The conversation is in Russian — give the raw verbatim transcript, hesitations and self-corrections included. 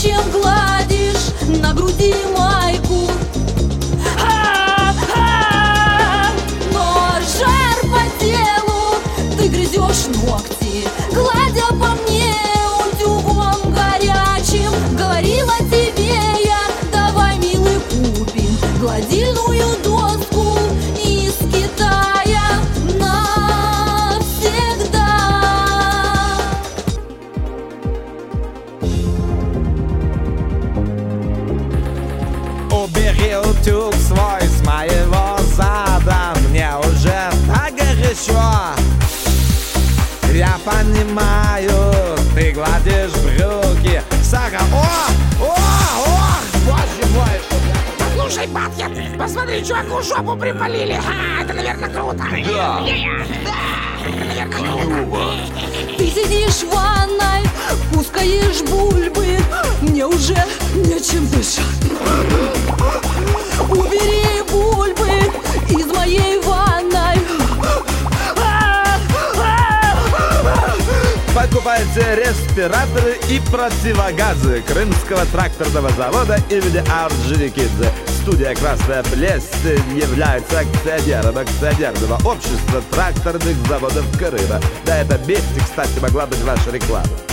чем гладишь на груди майку. Но жар по телу, ты грызешь ногти, гладя по мне утюгом горячим. Говорила тебе я, давай, милый, купим гладильную доску из Китая навсегда. Убери утюг свой с моего зада, мне уже так горячо. Я понимаю, ты гладишь брюки, Сара. О, о, о, боже мой! Слушай, Батя, посмотри, чуваку жопу припалили. Ха, это, наверное, круто. Да. Это, наверное, круто. Ты сидишь в ванной, пускаешь бульбы, мне уже нечем дышать. Убери бульбы из моей ванной. Покупайте респираторы и противогазы Крымского тракторного завода имени Орджоникидзе. Студия «Красная Плесень» является акционером акционерного общества тракторных заводов Крыма. Да, это вместе, кстати, могла быть ваша реклама.